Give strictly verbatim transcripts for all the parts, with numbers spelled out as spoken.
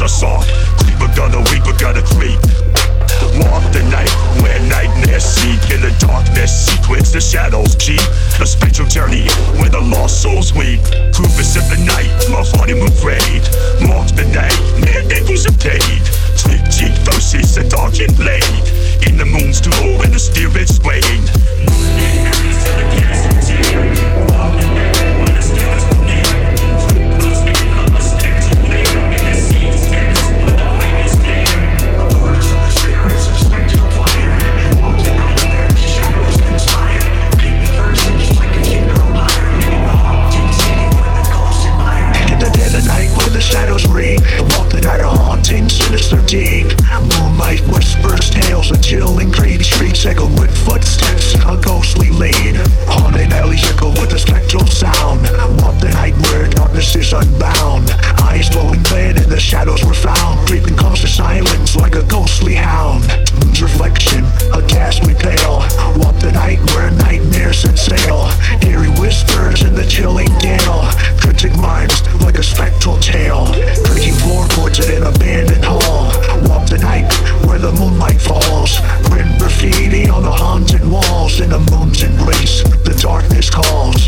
a song. Creeper gonna weeper gonna creep. Walk the night where nightmares seek. In the darkness secrets the shadows cheat. A spiritual journey where the lost souls weep. Purpose of the night, my honeymoon afraid. Walk the night, man equals a paid. Sleep cheek versus a darkened blade. In the moon's glow and the spirits wane. Shadows ring, walk the night, a haunting, sinister deep. Moonlight whispers tales, a chilling, creepy streets echo with footsteps, a ghostly lead. Haunted alleys echo with a spectral sound. Walk the night where darkness is unbound. Eyes glowing red and the shadows were found. Creeping close to silence like a ghostly hound. Moon's reflection, a ghastly pale. Walk the night where nightmares set sail. Eerie whispers in the chilling gale. Cryptic minds like a spectral tale. Creaking floorboards in an abandoned hall. Walk the night where the moonlight falls. Grim graffiti on the haunted walls. In the moon's embrace, the darkness calls.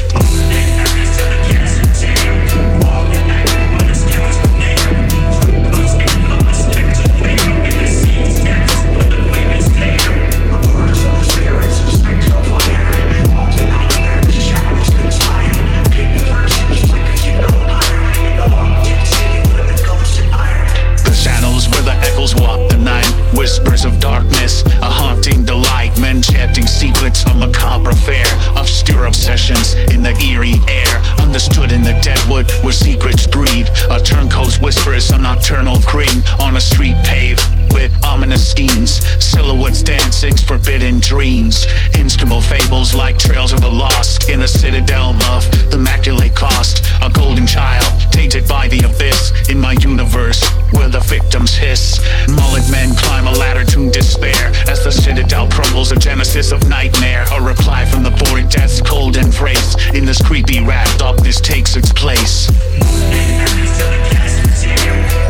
Whispers of darkness, a haunting delight. Men chanting secrets, a macabre affair. Obscure obsessions in the eerie air. Understood in the deadwood where secrets breed. A turncoat's whispers, a nocturnal cream. On a street paved with ominous schemes. Silhouettes dancing, forbidden dreams. Inscrutable fables like trails of the lost. In a citadel of the immaculate cost. A golden child, tainted by the abyss. In my universe, where the victims hiss. Mullet men climb a ladder to despair. As the citadel crumbles, a genesis of nightmare. A reply from the boring death's cold embrace. In this creepy rap, darkness takes its place.